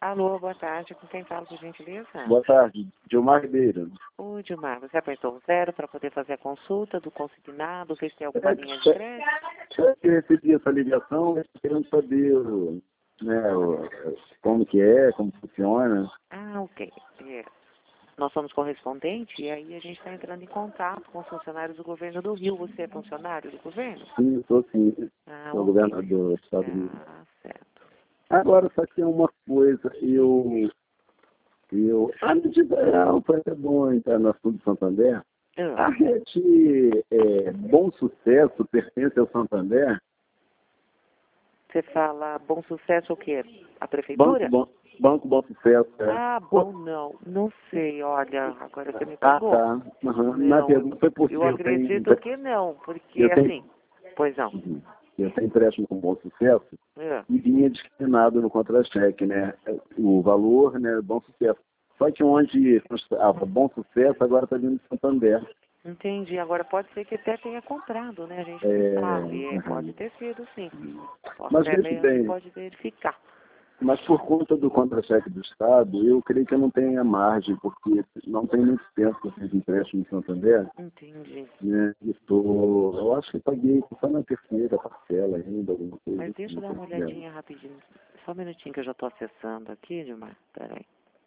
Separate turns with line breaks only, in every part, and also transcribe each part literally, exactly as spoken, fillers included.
Alô, boa tarde. Com quem falo, por gentileza?
Boa tarde, Gilmar Ribeiro.
Oi, Gilmar. Você apertou o zero para poder fazer a consulta do consignado, ver se tem alguma
É,
linha de crédito?
Eu recebi essa ligação, eu tô querendo saber o, né, o, como que é, como funciona.
Ah, ok. É. Nós somos correspondentes e aí a gente está entrando em contato com os funcionários do governo do Rio. Você é funcionário do governo?
Sim, eu sou sim,
Ah,
sou
ok.
governador do Estado do Rio.
Ah, certo.
Agora, só que é uma coisa, eu... eu ah, não te não, foi até bom entrar no assunto do Santander.
Ah,
A rede é, Bom Sucesso pertence ao Santander?
você fala Bom Sucesso o quê? A
Banco
prefeitura?
Bom, Banco Bom Sucesso, é.
Ah, bom, não. Não sei, olha, agora você me
Ah,
pegou.
tá. Uhum. Na
Não,
pergunta foi porque
eu
eu tenho,
acredito que não, porque
eu tenho,
assim, pois não.
uhum. eu tenho empréstimo com Bom Sucesso
É.
e vinha discriminado no contra-cheque, né? O valor, né? Bom Sucesso. Só que onde estava Bom Sucesso, agora está vindo de Santander.
Entendi. Agora pode ser que até tenha comprado, né? A gente não
É,
sabe. É, pode
uhum.
ter sido, sim. Posso
Mas
até
veja
mesmo
bem,
pode verificar.
mas por conta do contra-cheque do Estado, eu creio que eu não tenho a margem, porque não tem muito tempo que eu fiz empréstimo em Santander.
Entendi.
Né? E tô, eu acho que eu paguei só na terceira parcela ainda, alguma coisa
Mas
assim,
deixa eu dar
não
uma
tô sabendo.
olhadinha rapidinho. Só um minutinho que eu já estou acessando aqui, Dilmar. Peraí.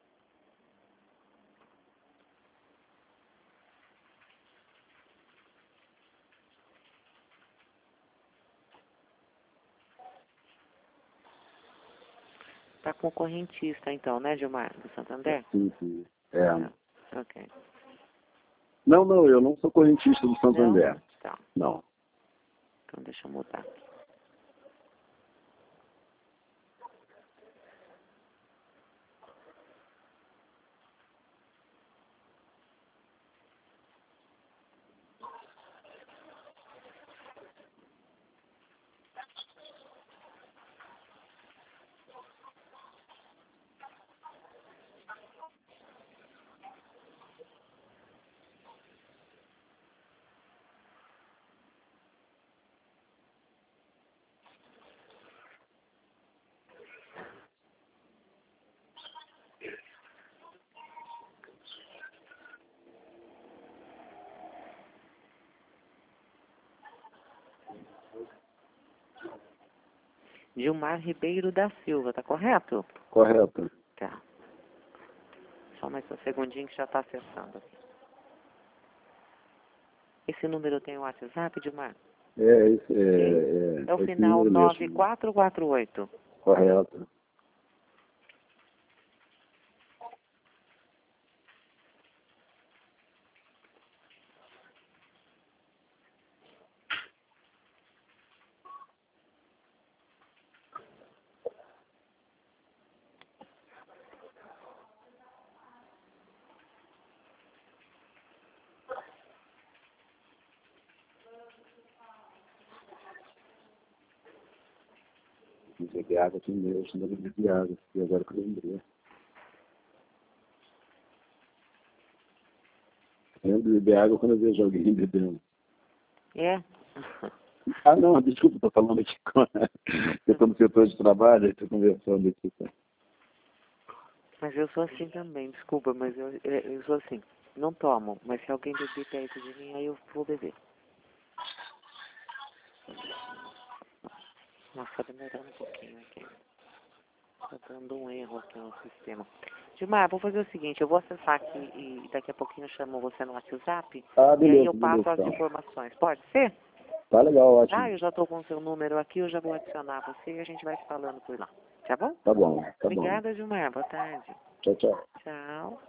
Tá com o correntista então, né, Gilmar? Do Santander?
Sim, sim. É.
Ah, ok.
Não, não, eu não sou correntista do
Não?
Santander.
Tá.
Não.
Então deixa eu mudar aqui. Gilmar Ribeiro da Silva, tá correto?
Correto.
Tá. Só mais um segundinho que já está acessando aqui. Esse número tem o WhatsApp, Gilmar?
É, isso,
Tem?
é, é,
É o
é esse
final
número
nove
mesmo.
quatro quatro oito.
Correto. Beber água aqui mesmo, não beber água, e agora que eu lembrei. Eu lembro de beber água quando eu vejo alguém bebendo.
É?
Ah, não, desculpa, estou falando aqui com... Eu estou no setor de trabalho, estou conversando aqui. Tá?
Mas eu sou assim também, desculpa, mas eu, eu eu sou assim. Não tomo, mas se alguém beber perto de mim, aí eu vou beber. Nossa, tá demorando um pouquinho aqui. Tá dando um erro aqui no sistema. Gilmar, vou fazer o seguinte, eu vou acessar aqui e daqui a pouquinho eu chamo você no WhatsApp.
Ah,
E aí
beleza,
eu passo
beleza,
as
então.
informações. Pode ser?
Tá legal,
Ah,
ótimo.
eu já estou com o seu número aqui, eu já vou adicionar você e a gente vai se falando por lá. Tá bom?
Tá bom, tá bom.
Obrigada, Gilmar. Boa tarde.
Tchau, tchau.
Tchau.